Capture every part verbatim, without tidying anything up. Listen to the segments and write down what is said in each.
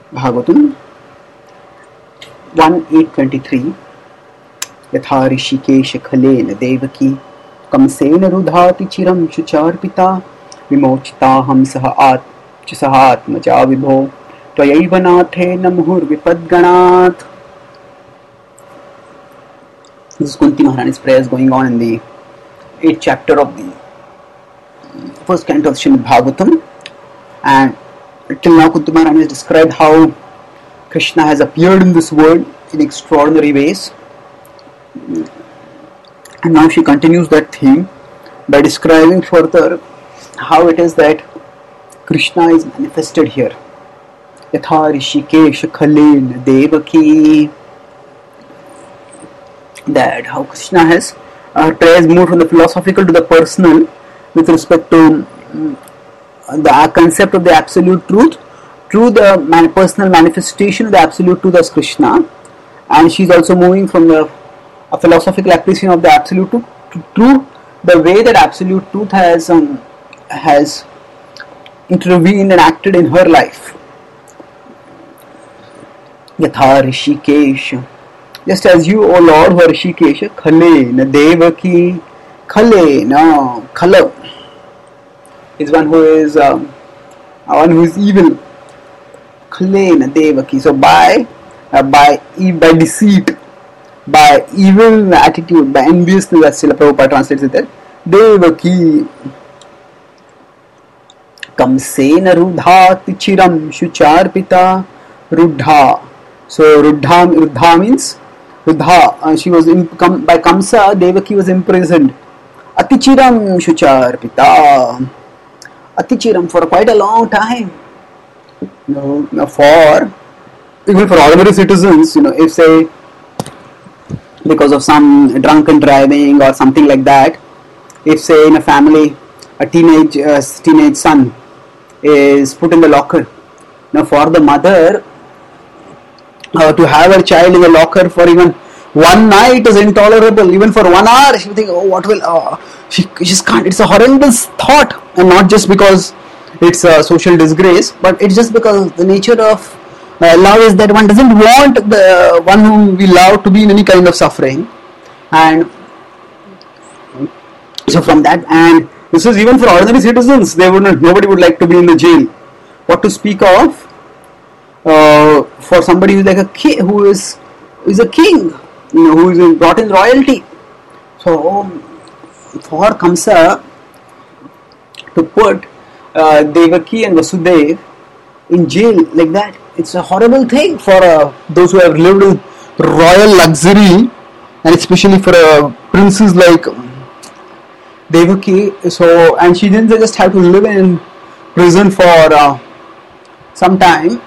Bhagavatam one eight twenty-three Yatha Rishikesha Khalena Devaki Kamsena Rudhati Chiram Shucharpita Vimochita Hamsaha At Chasahatmaja Vibho Tvayaiva Nathena Muhur Vipadganat. This is Kunti Maharani's prayers going on in the eighth chapter of the first canto of Srimad Bhagavatam, and till now Kunti Maharani has described how Krishna has appeared in this world in extraordinary ways, and now she continues that theme by describing further how it is that Krishna is manifested here. Yatha Rishikesh Khalen Devaki, that how Krishna has uh, prayers moved from the philosophical to the personal with respect to um, the concept of the absolute truth through the man- personal manifestation of the absolute truth as Krishna, and she is also moving from the a philosophical appreciation of the absolute truth to, through the way that absolute truth has um, has intervened and acted in her life. Yatha Rishikesh, just as you, O Lord, who are Rishikesh, Khalena Devaki, Khalena, Khala is one who is um, one who is evil. Khalena Devaki, so by uh, by by deceit, by evil attitude, by enviousness, as Srila Prabhupada translates it there, Devaki Kamsena Rudhati Chiram Shucharpita Rudha. So Rudha, Rudha means Rudha, uh, she was in, com, by Kamsa, Devaki was imprisoned. Atichiram Shucharpita, Atichiram, for quite a long time. You know, for even for ordinary citizens, you know, if say because of some drunken driving or something like that, if say in a family a teenage uh, teenage son is put in the locker, now for the mother uh, to have her child in the locker for even one night is intolerable. Even for one hour, she will think, oh, what will uh, she? She just can't. It's a horrendous thought, and not just because it's a social disgrace, but it's just because the nature of uh, love is that one doesn't want the one whom we love to be in any kind of suffering, and so from that, and this is even for ordinary citizens. They would not. Nobody would like to be in the jail. What to speak of uh, for somebody who is like a king, who is who is a king, you know, who is brought in royalty. So for Kamsa to put uh, Devaki and Vasudev in jail like that, it's a horrible thing for uh, those who have lived in royal luxury, and especially for uh, princes like Devaki. So, and she didn't just have to live in prison for uh, some time,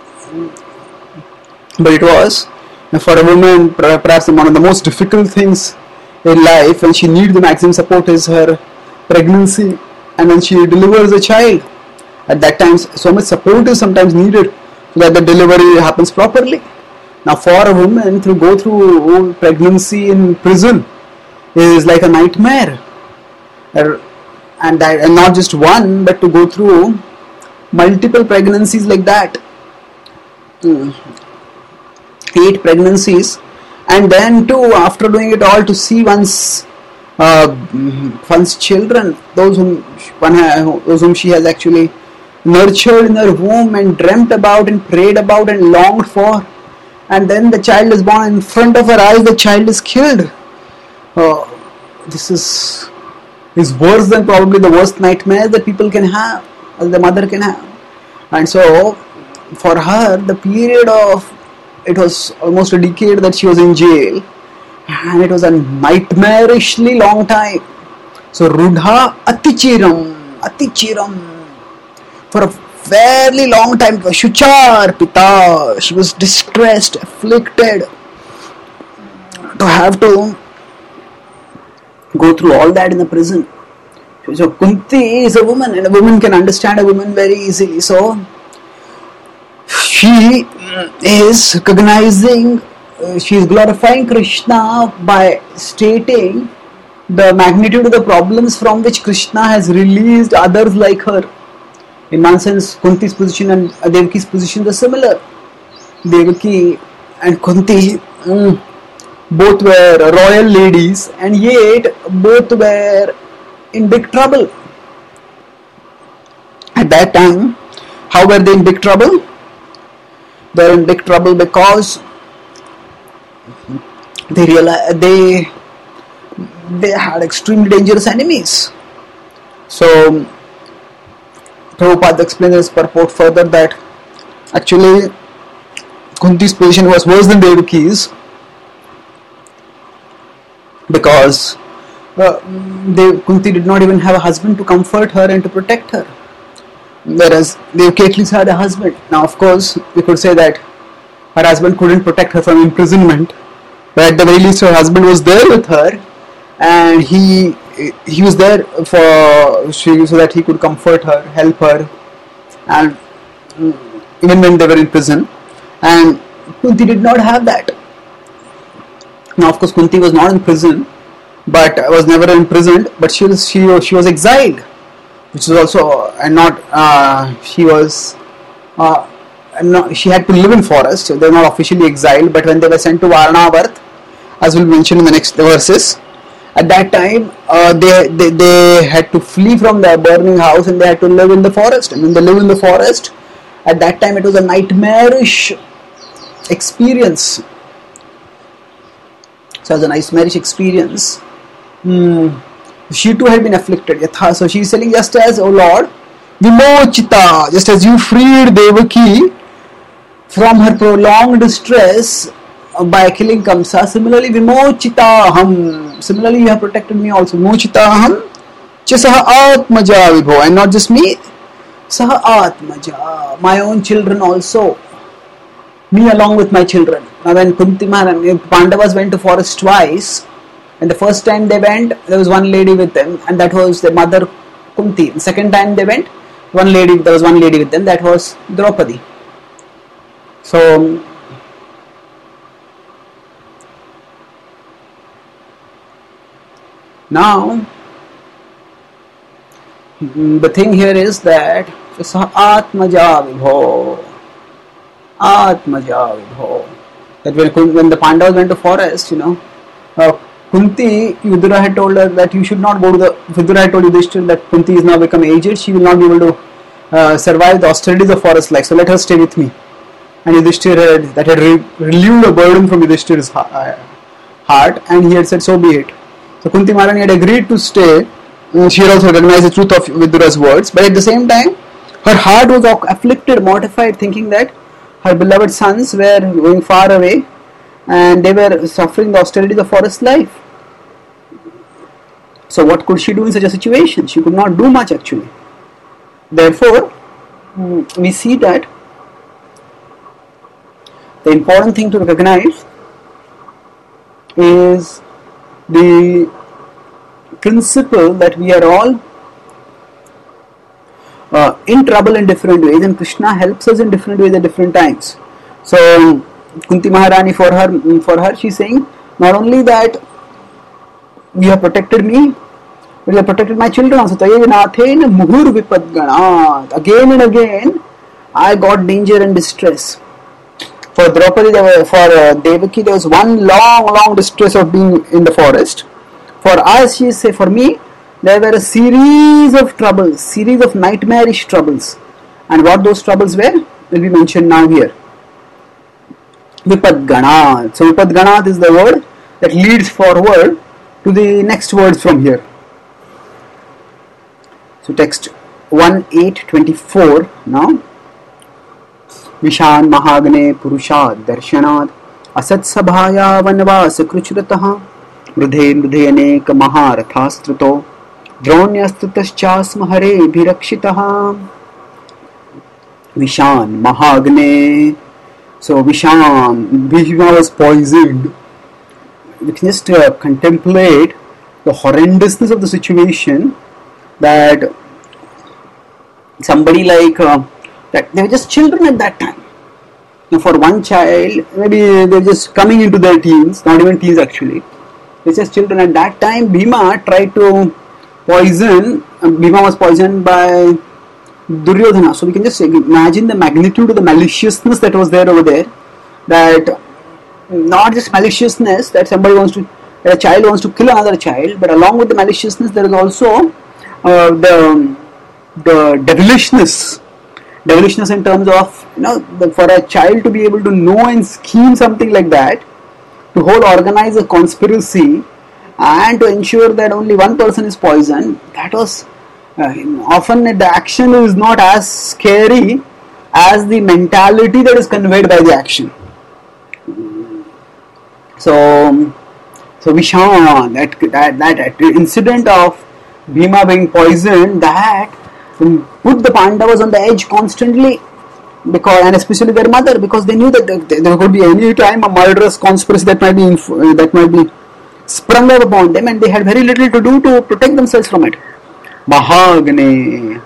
but it was for a woman perhaps one of the most difficult things in life, and she needs the maximum support is her pregnancy, and when she delivers a child, at that time so much support is sometimes needed so that the delivery happens properly. Now for a woman to go through pregnancy in prison is like a nightmare, and that, and not just one, but to go through multiple pregnancies like that, eight pregnancies, and then to, after doing it all, to see one's uh, one's children, those whom one ha, those whom she has actually nurtured in her womb and dreamt about and prayed about and longed for, and then the child is born in front of her eyes. The child is killed. Uh, this is is worse than probably the worst nightmares that people can have, or the mother can have. And so, for her, the period of, it was almost a decade that she was in jail, and it was a nightmarishly long time. So Rudha Atichiram, Atichiram, for a fairly long time, it was Shucharpita, she was distressed, afflicted, to have to go through all that in the prison. So Kunti is a woman, and a woman can understand a woman very easily. So she is recognizing, uh, she is glorifying Krishna by stating the magnitude of the problems from which Krishna has released others like her. In one sense, Kunti's position and Devaki's position were similar. Devaki and Kunti, mm, both were royal ladies, and yet both were in big trouble. At that time, how were they in big trouble? They were in big trouble because they realized they they had extremely dangerous enemies. So Prabhupada explains this purport further that actually Kunti's position was worse than Devaki's because uh, they, Kunti did not even have a husband to comfort her and to protect her, whereas Devaki at least had a husband. Now of course we could say that her husband couldn't protect her from imprisonment, but at the very least her husband was there with her, and he he was there for she, so that he could comfort her, help her, and even when they were in prison. And Kunti did not have that. Now of course Kunti was not in prison, but was never imprisoned, but she was she, she was exiled, which was also and not uh, she was uh, not, she had to live in forest. So they were not officially exiled, but when they were sent to Varanavarth, as we'll mention in the next verses, at that time uh, they, they they had to flee from their burning house and they had to live in the forest. And when they live in the forest, at that time it was a nightmarish experience. So as a nightmarish experience, hmm, she too had been afflicted. Yatha, so she is saying, just as, O Lord, Vimochita, just as you freed Devaki from her prolonged distress by killing Kamsa, similarly Vimochita Aham, similarly you have protected me also. Vimochita Aham Chasaha Atmaja Vibho, and not just me, Saha Atmaja, my own children also, me along with my children. Now when Kunti Maharani, Pandavas went to forest twice, and the first time they went, there was one lady with them, and that was their mother Kunti. The second time they went, one lady, there was one lady with them, that was Draupadi. So now the thing here is that Atmaja Vibho, Atmaja Vibho, that when, when the Pandavas went to forest, you know, uh, Kunti, Yudhira had told her that you should not go to the, Yudhira had told Yudhishthira that Kunti is now become aged, she will not be able to uh, survive the austerities of forest life, so let her stay with me. And Yudhishthira had, that had re- relieved a burden from Yudhishthira's heart, and he had said, so be it. So Kunti Maharani had agreed to stay. She had also recognized the truth of Vidura's words, but at the same time, her heart was afflicted, mortified, thinking that her beloved sons were going far away and they were suffering the austerities of forest life. So what could she do in such a situation? She could not do much actually. Therefore, we see that the important thing to recognize is the principle that we are all uh, in trouble in different ways, and Krishna helps us in different ways at different times. So Kunti Maharani, for her, for her, she is saying not only that you have protected me, but you have protected my children also. Muhur vipadganat. Again and again, I got danger and distress. For Draupadi, there were, for uh, Devaki, there was one long, long distress of being in the forest. For us, she say, for me, there were a series of troubles, series of nightmarish troubles. And what those troubles were will be mentioned now here. Vipadganat. So Vipadganat is the word that leads forward to the next words from here. So text one eight twenty-four now. Vishan Mahagne Purushad Darshanad Asat Sabhaya Vanvas Kruchrataha Rudhe Rudhe Anek Maharathastruto Dronyastrutaschasma Hare Bhirakshitaha. Vishan Mahagne. So Vishan, Bhishma was poisoned. We can just uh, contemplate the horrendousness of the situation, that somebody like uh, that they were just children at that time. Now for one child, maybe they're just coming into their teens, not even teens actually. They're just children at that time. Bhima tried to poison. Uh, Bhima was poisoned by Duryodhana. So we can just imagine the magnitude of the maliciousness that was there over there. That not just maliciousness that somebody wants to, that a child wants to kill another child, but along with the maliciousness there is also uh, the the devilishness. Devilishness in terms of, you know, the, for a child to be able to know and scheme something like that, to whole organize a conspiracy and to ensure that only one person is poisoned, that was uh, often the action is not as scary as the mentality that is conveyed by the action. So, so Vishan, that, that, that incident of Bhima being poisoned, that put the Pandavas on the edge constantly, because, and especially their mother, because they knew that there could be any time a murderous conspiracy that might be inf- that might be sprung up upon them, and they had very little to do to protect themselves from it. Mahagni,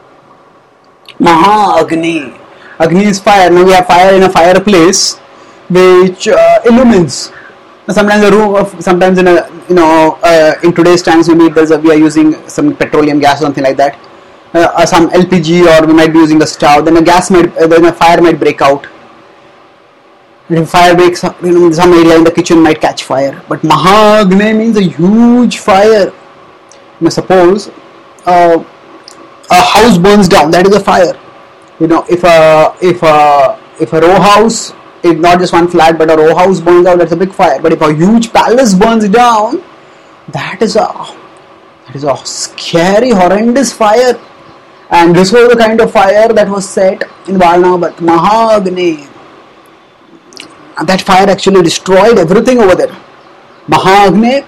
Mahagni, Agni is fire. Now we have fire in a fireplace, which uh, illumines. Sometimes a room of, sometimes in a, you know, uh, in today's times maybe there's a, we are using some petroleum gas or something like that. Uh, some L P G, or we might be using a stove, then a gas might, uh, then a fire might break out. And if fire breaks, you know, some area in the kitchen might catch fire. But Mahagni means a huge fire. Now suppose uh, a house burns down, that is a fire. You know, if a if a if a row house, it's not just one flat, but a row house burns out, that's a big fire. But if a huge palace burns down, that is a that is a scary, horrendous fire. And this was the kind of fire that was set in Varnavath, Mahagni. And that fire actually destroyed everything over there. Mahagni.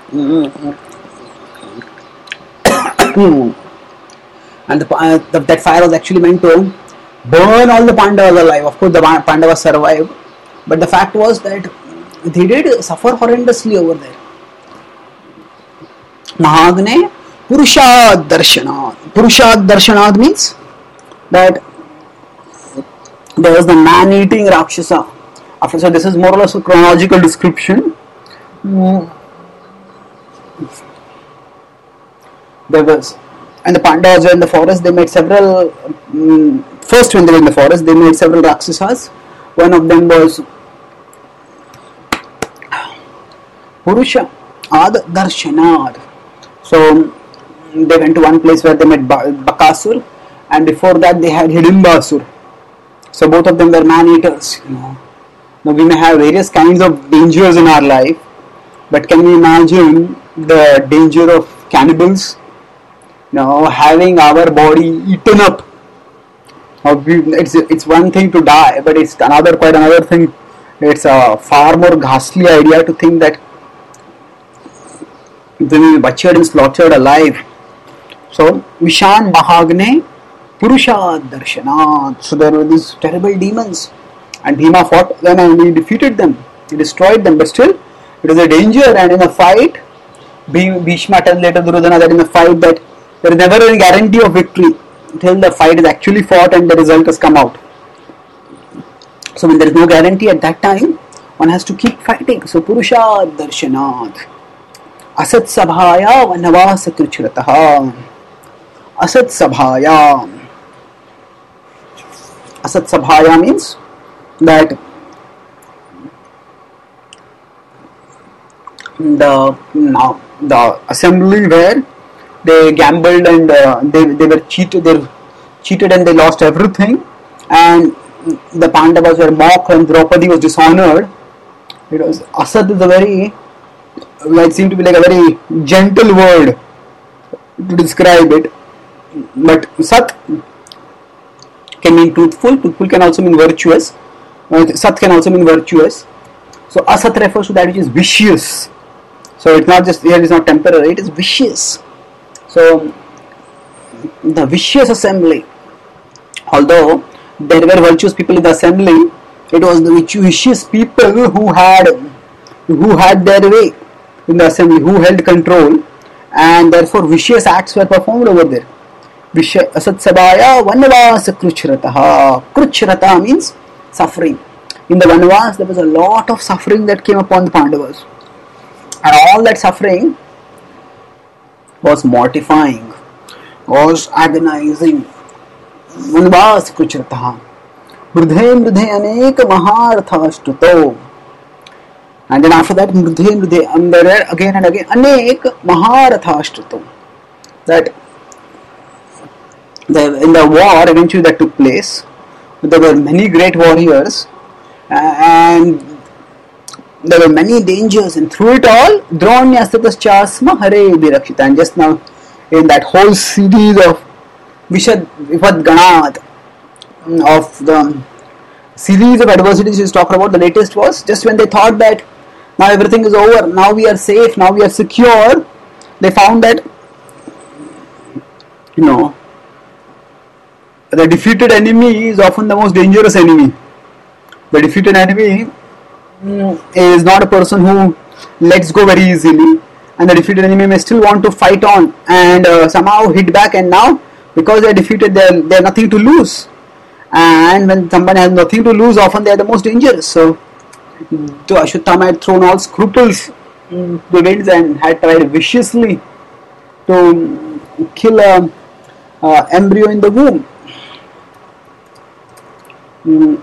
And the, uh, the, that fire was actually meant to burn all the Pandavas alive. Of course, the Pandavas survived. But the fact was that they did suffer horrendously over there. Mahagni. Purushad Darshanad. Purushad Darshanad means that there was the man-eating Rakshasa. After, so this is more or less a chronological description. Mm. There was, and the Pandavas were in the forest. They made several. Um, first, when they were in the forest, they made several Rakshasas. One of them was Purusha Ad Darshanad. So they went to one place where they met Bakasur, and before that they had Hidimbasur. So both of them were man-eaters. You know. Now we may have various kinds of dangers in our life, but can we imagine the danger of cannibals? You know, having our body eaten up. It's it's one thing to die, but it's another quite another thing. It's a far more ghastly idea to think that they will be butchered and slaughtered alive. So, Vishan Mahagni Purusha Darshanat. So there were these terrible demons, and Bhima fought them and he defeated them. He destroyed them, but still it was a danger. And in a fight, Bhishma tells later Duryodhana that in a fight that there is never any guarantee of victory until the fight is actually fought and the result has come out. So when there is no guarantee at that time, one has to keep fighting. So Purusha Darshanat. Asat Sabhaya Vanavasa Kruchrataha. Asat Sabhaya. Asat Sabhaya means that the now the assembly where they gambled and uh, they they were cheated they cheated and they lost everything, and the Pandavas were mocked and Draupadi was dishonored. It was Asat is a very, it seemed to be like a very gentle word to describe it, but Sat can mean truthful. Truthful can also mean virtuous. Sat can also mean virtuous. So Asat refers to that which is vicious. So it's not just here, it's not temporary, it is vicious. So the vicious assembly, although there were virtuous people in the assembly, it was the vicious people who had who had their way in the assembly, who held control, and therefore vicious acts were performed over there. Asat Sabhaya Vanavasa Kruchrataha. Kruchrata means suffering. In the Vanavas there was a lot of suffering that came upon the Pandavas, and all that suffering was mortifying, was agonizing. वनवास कृचरतः मृधे मृधे अनेक महारथाश्रुतो. And then after that, mridhe mridhe, and there again and again, anek maharathashtrato. That the, in the war eventually that took place, there were many great warriors, and there were many dangers, and through it all, Dronyastataschasma Hare Virakshita. And just now, in that whole series of Vishad Vivad Ganad, of the series of adversities he's talking about, the latest was just when they thought that now everything is over, now we are safe, now we are secure, they found that, you know, the defeated enemy is often the most dangerous enemy. The defeated enemy is not a person who lets go very easily, and the defeated enemy may still want to fight on and uh, somehow hit back, and now because they are defeated, they are, they have nothing to lose. And when someone has nothing to lose, often they are the most dangerous. So, so Ashwatthama had thrown all scruples to the winds and had tried viciously to kill an embryo in the womb. Mm.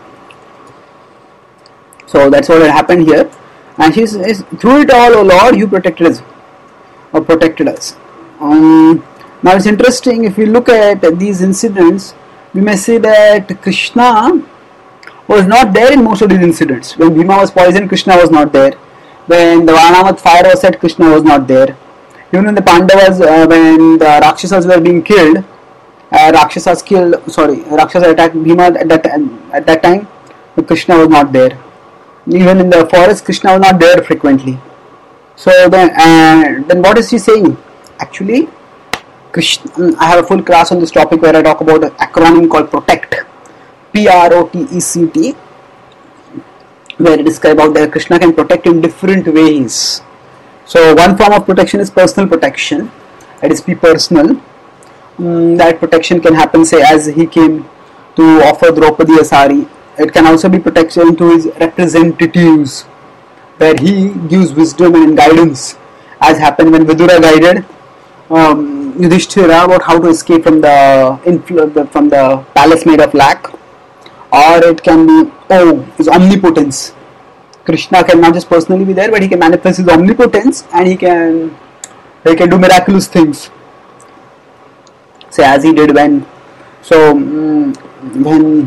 So that's what had happened here. And she says, through it all, O Lord, you protected us, or protected us. Um, now it's interesting, if we look at these incidents, we may say that Krishna was not there in most of these incidents. When Bhima was poisoned, Krishna was not there. When the Varnavath fire was set, Krishna was not there. Even when the Pandavas, uh, when the Rakshasas were being killed, uh, Rakshasas killed, sorry, Rakshasas attacked Bhima at that, at that time, Krishna was not there. Even in the forest, Krishna was not there frequently. So then, uh, then what is he saying? Actually, Krishna, I have a full class on this topic where I talk about an acronym called PROTECT, P R O T E C T, where it describes how that Krishna can protect in different ways. So one form of protection is personal protection, that is be personal. Um, that protection can happen, say, as he came to offer Draupadi a sari. It can also be protection to his representatives, where he gives wisdom and guidance, as happened when Vidura guided um, Yudhishthira about how to escape from the influ- from the palace made of lac. Or it can be, oh, his omnipotence. Krishna can not just personally be there, but he can manifest his omnipotence, and he can he can do miraculous things. Say, as he did when so um, when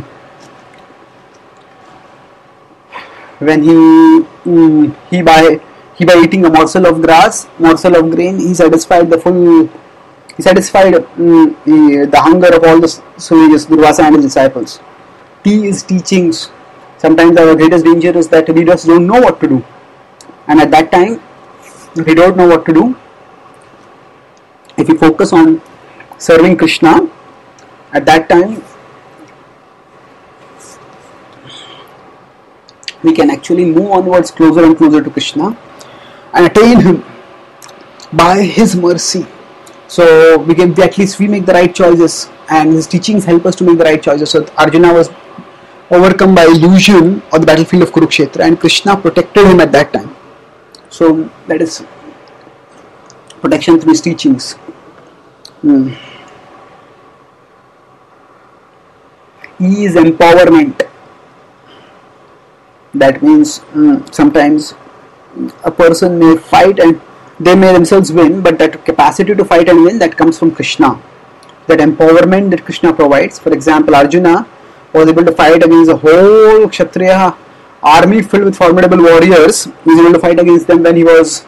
when he um, he by he by eating a morsel of grass, morsel of grain, he satisfied the full he satisfied um, the, the hunger of all the sages, Durvasa and his disciples. T is teachings. Sometimes our greatest danger is that we just don't know what to do, and at that time, if we don't know what to do, if we focus on serving Krishna, at that time we can actually move onwards closer and closer to Krishna and attain Him by His mercy. So we can, at least we make the right choices, and His teachings help us to make the right choices. So Arjuna was overcome by illusion on the battlefield of Kurukshetra, and Krishna protected him at that time. So that is protection through His teachings. Hmm. E is empowerment. That means um, sometimes a person may fight and they may themselves win, but that capacity to fight and win, that comes from Krishna. That empowerment that Krishna provides. For example, Arjuna was able to fight against a whole Kshatriya army filled with formidable warriors. He was able to fight against them when he was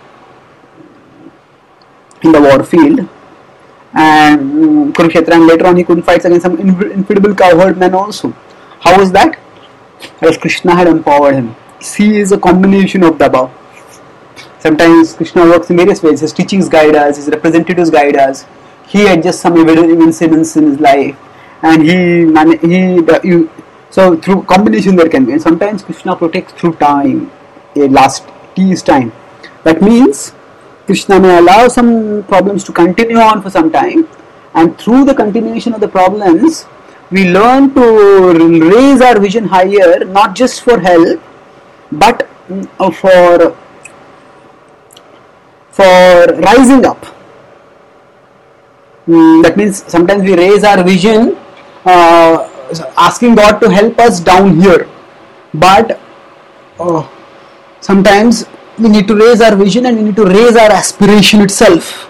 in the war field. And um, Kurukshetra, and later on he couldn't fight against some infidel cowherd men also. How was that? Because Krishna had empowered him. C is a combination of the above. Sometimes Krishna works in various ways. His teachings guide us, His representatives guide us. He adjusts some incidents in his life, and he he you, so through combination there can be. And sometimes Krishna protects through time. A last T is time. That means Krishna may allow some problems to continue on for some time, and through the continuation of the problems, we learn to raise our vision higher, not just for help, but for for rising up. Mm, that means sometimes we raise our vision uh, asking God to help us down here. But uh, sometimes we need to raise our vision and we need to raise our aspiration itself.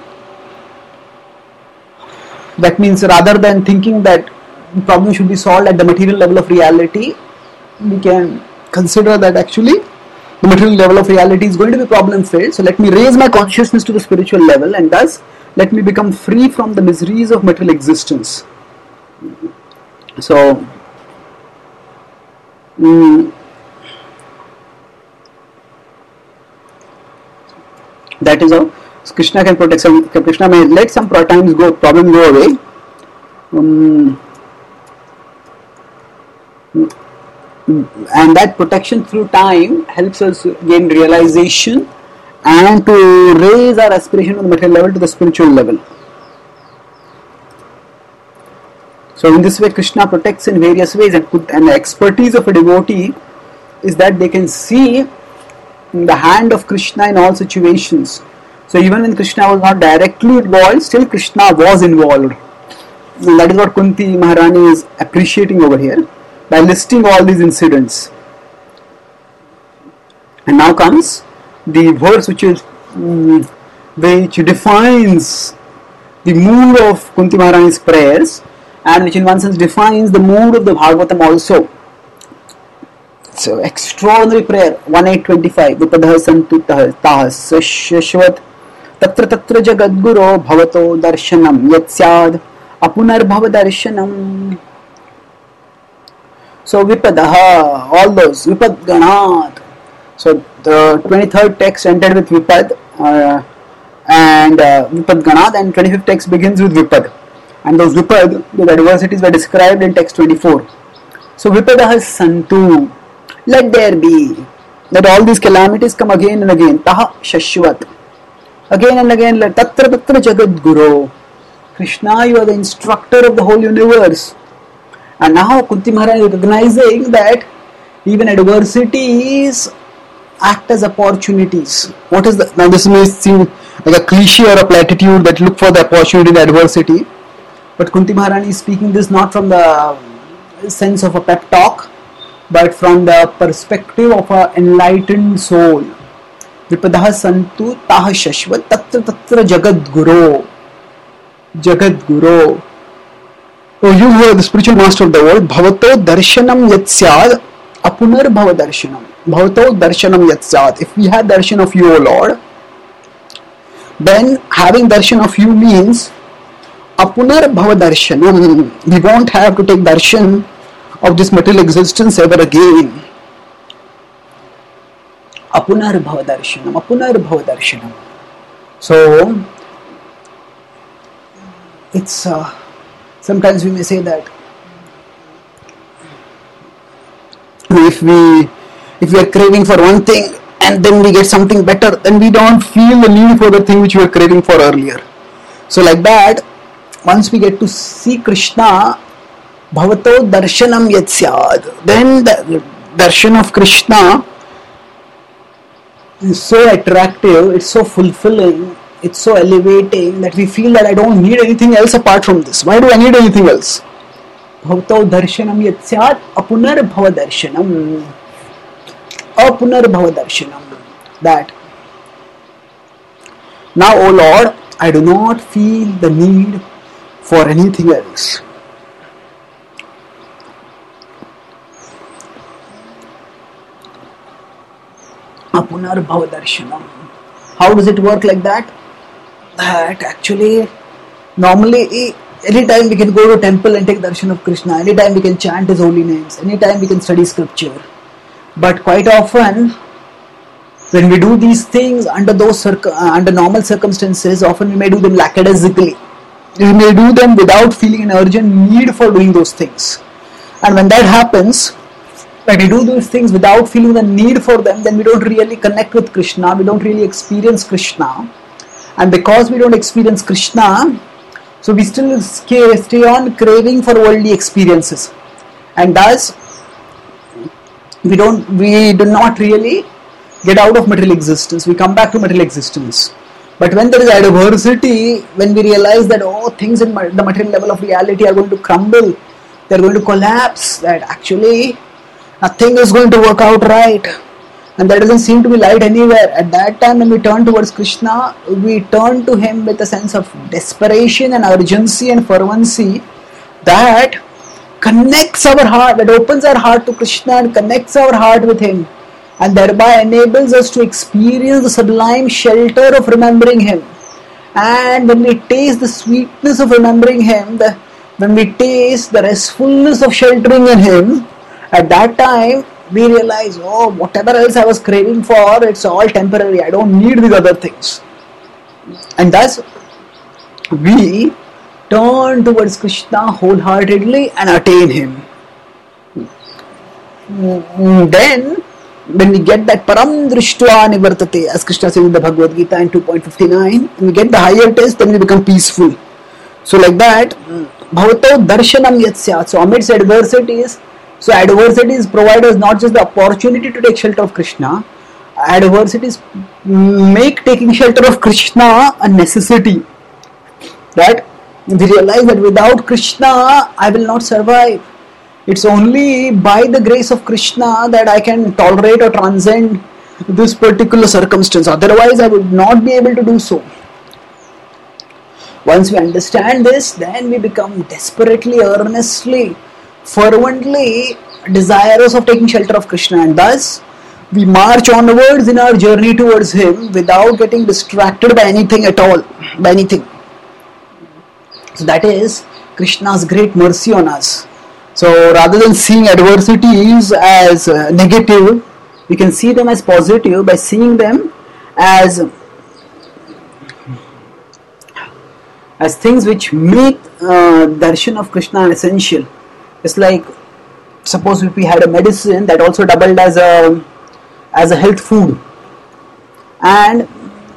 That means rather than thinking that the problem should be solved at the material level of reality, we can consider that actually the material level of reality is going to be problem filled. So let me raise my consciousness to the spiritual level, and thus let me become free from the miseries of material existence. So mm, that is how Krishna can protect some. Krishna may let some times go, problem go away. Um, and that protection through time helps us gain realization and to raise our aspiration from the material level to the spiritual level. So in this way Krishna protects in various ways, and, and the expertise of a devotee is that they can see the hand of Krishna in all situations. So even when Krishna was not directly involved, still Krishna was involved. And that is what Kunti Maharani is appreciating over here by listing all these incidents. And now comes the verse which is um, which defines the mood of Kunti Maharani's prayers, and which in one sense defines the mood of the Bhagavatam also. So extraordinary prayer, one eight twenty-five. Vipadah santu tahas shashvat tatra tatra jagadguro bhavato darshanam yatsyad apunar bhava darshanam. So Vipadah, all those, Vipad Ganat. So the twenty-third text ended with Vipad uh, and uh, Vipad Ganat, and twenty-fifth text begins with Vipad. And those Vipad, the adversities were described in text twenty-four. So Vipadah santu, let there be, that all these calamities come again and again. Taha shashvat, again and again. Tatra tatra jagad guru, Krishna, you are the instructor of the whole universe. And now Kunti Maharani is recognizing that even adversities act as opportunities. What is the, now this may seem like a cliche or a platitude that look for the opportunity in adversity, but Kunti Maharani is speaking this not from the sense of a pep talk, but from the perspective of an enlightened soul. Vipadah santu taha shashvat tatra tatra jagad guru. Jagad guru. Oh, you who are the spiritual master of the world, bhavato darshanam yatsyad apunar bhava darshanam. Bhavato darshanam yatsyad. If we have darshan of you, O Lord, then having darshan of you means apunar bhava darshanam. We won't have to take darshan of this material existence ever again. Apunar bhava darshanam. Apunar bhava darshanam. So it's uh, sometimes we may say that if we if we are craving for one thing and then we get something better, then we don't feel the need for the thing which we were craving for earlier. So like that, once we get to see Krishna, bhavato darshanam yatsyad, then the darshan of Krishna is so attractive, it's so fulfilling, it's so elevating that we feel that I don't need anything else apart from this. Why do I need anything else? Bhavato darshanam yatsyad apunar bhava darshanam. Apunar bhava darshanam. That now, O Lord, I do not feel the need for anything else. Apunar bhava darshanam. How does it work like that? That actually, normally, anytime we can go to a temple and take darshan of Krishna, anytime we can chant his holy names, anytime we can study scripture. But quite often, when we do these things under those circ- uh, under normal circumstances, often we may do them lackadaisically. We may do them without feeling an urgent need for doing those things. And when that happens, when we do those things without feeling the need for them, then we don't really connect with Krishna, we don't really experience Krishna. And because we don't experience Krishna, so we still stay on craving for worldly experiences. And thus, we don't, we do not really get out of material existence. We come back to material existence. But when there is adversity, when we realize that, oh, things in the material level of reality are going to crumble, they're going to collapse, that actually nothing is going to work out right, and there doesn't seem to be light anywhere. At that time, when we turn towards Krishna, we turn to Him with a sense of desperation and urgency and fervency that connects our heart, that opens our heart to Krishna and connects our heart with Him, and thereby enables us to experience the sublime shelter of remembering Him. And when we taste the sweetness of remembering Him, the, when we taste the restfulness of sheltering in Him, at that time we realize, oh, whatever else I was craving for, it's all temporary. I don't need these other things. And thus, we turn towards Krishna wholeheartedly and attain Him. Then, when we get that param drishtva nivartate, as Krishna says in the Bhagavad Gita in two point five nine, when we get the higher taste, then we become peaceful. So like that, bhavato darshanam yatsyat. So amidst adversities, so adversities provide us not just the opportunity to take shelter of Krishna, adversities make taking shelter of Krishna a necessity. Right? We realize that without Krishna, I will not survive. It's only by the grace of Krishna that I can tolerate or transcend this particular circumstance. Otherwise, I would not be able to do so. Once we understand this, then we become desperately, earnestly, fervently desirous of taking shelter of Krishna, and thus we march onwards in our journey towards Him without getting distracted by anything at all, by anything. So that is Krishna's great mercy on us. So rather than seeing adversities as uh, negative, we can see them as positive by seeing them as as things which make uh, darshan of Krishna essential. It's like, suppose if we had a medicine that also doubled as a as a health food, and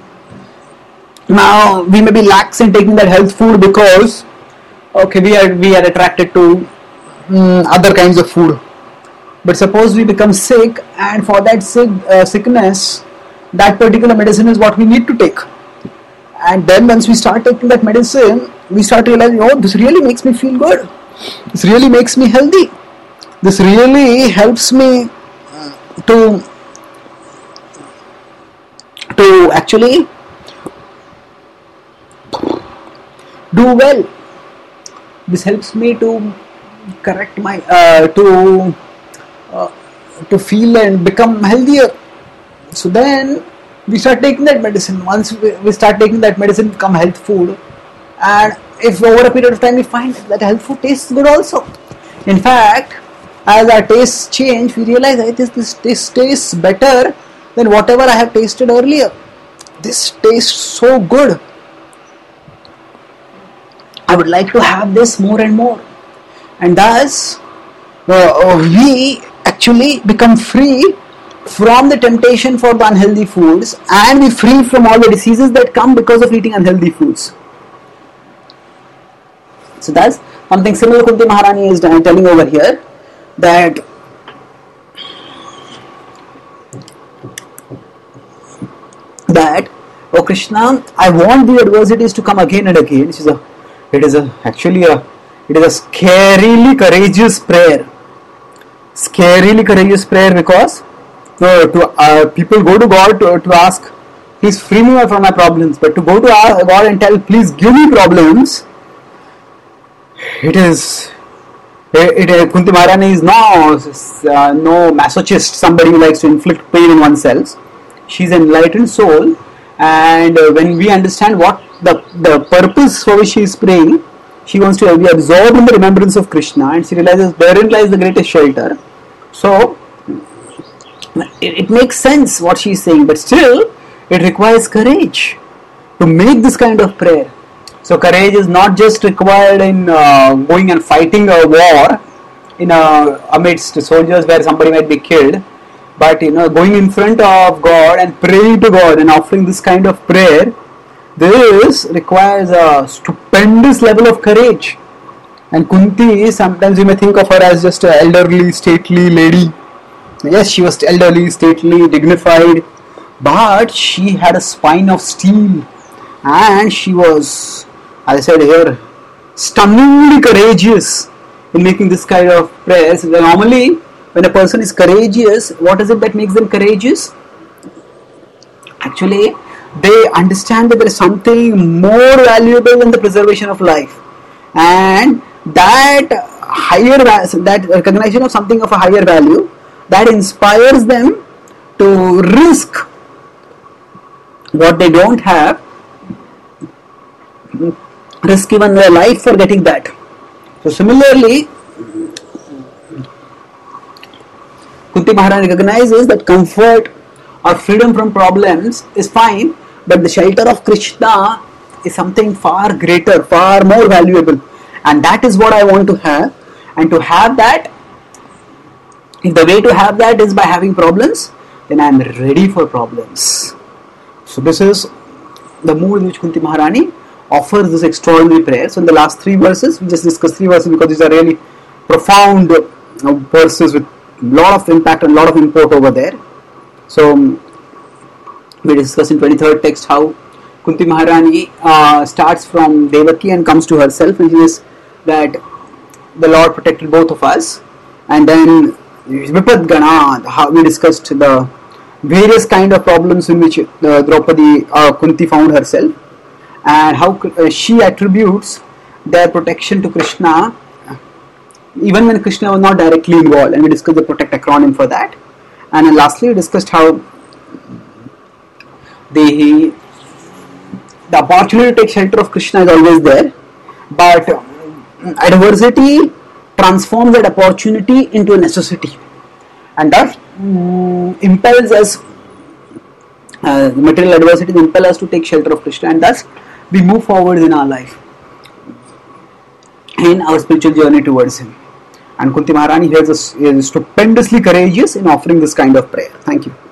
now we may be lax in taking that health food because okay, we are we are attracted to um, other kinds of food. But suppose we become sick, and for that sick, uh, sickness, that particular medicine is what we need to take. And then once we start taking that medicine, we start realizing, oh, this really makes me feel good. This really makes me healthy. This really helps me to to actually do well. This helps me to correct my uh, to uh, to feel and become healthier. So then we start taking that medicine. Once we, we start taking that medicine, become health food, and if over a period of time we find that health food tastes good also. In fact, as our tastes change, we realize that this, this, this tastes better than whatever I have tasted earlier. This tastes so good. I would like to have this more and more. And thus, uh, we actually become free from the temptation for the unhealthy foods, and we free from all the diseases that come because of eating unhealthy foods. So that's something similar Kunti Maharani is telling over here, that that oh Krishna, I want the adversities to come again and again. It is a, it is a actually a, it is a scarily courageous prayer. Scarily courageous prayer because no, to uh, people go to God to, to ask, please free me from my problems. But to go to God and tell, please give me problems, it is. It, it, Kunti Maharani is no, uh, no masochist, somebody who likes to inflict pain on oneself. She is an enlightened soul, and uh, when we understand what the, the purpose for which she is praying, she wants to be absorbed in the remembrance of Krishna, and she realizes therein lies the greatest shelter. So, it, it makes sense what she is saying, but still, it requires courage to make this kind of prayer. So courage is not just required in uh, going and fighting a war in a, amidst soldiers where somebody might be killed, but you know, going in front of God and praying to God and offering this kind of prayer, this requires a stupendous level of courage. And Kunti, sometimes you may think of her as just an elderly, stately lady. Yes, she was elderly, stately, dignified, but she had a spine of steel, and she was, as I said here, stunningly courageous in making this kind of prayers. Normally, when a person is courageous, what is it that makes them courageous? Actually, they understand that there is something more valuable than the preservation of life, and that higher that recognition of something of a higher value that inspires them to risk what they don't have, risk even their life for getting that. So similarly, Kunti Maharani recognizes that comfort or freedom from problems is fine, but the shelter of Krishna is something far greater, far more valuable, and that is what I want to have. And to have that, if the way to have that is by having problems, then I am ready for problems. So this is the mood in which Kunti Maharani offers this extraordinary prayer. So in the last three verses, we just discussed three verses because these are really profound verses with a lot of impact and a lot of import over there. So we discussed in twenty-third text how Kunti Maharani uh, starts from Devaki and comes to herself, and is that the Lord protected both of us. And then Vipad Gana, how we discussed the various kind of problems in which uh, Draupadi uh, Kunti found herself, and how uh, she attributes their protection to Krishna even when Krishna was not directly involved, and we discussed the protect acronym for that. And then lastly we discussed how the the opportunity to take shelter of Krishna is always there, but adversity transforms that opportunity into a necessity, and that um, impels us, uh, material adversity impels us to take shelter of Krishna, and thus we move forward in our life, in our spiritual journey towards Him. And Kunti Maharani here is stupendously courageous in offering this kind of prayer. Thank you.